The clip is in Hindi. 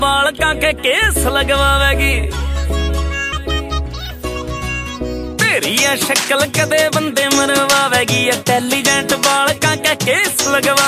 बालका के केस लगवावेगी। तेरी शक्ल कदे बंदे मरवावेगी। इंटेलिजेंट बालका के केस लगवा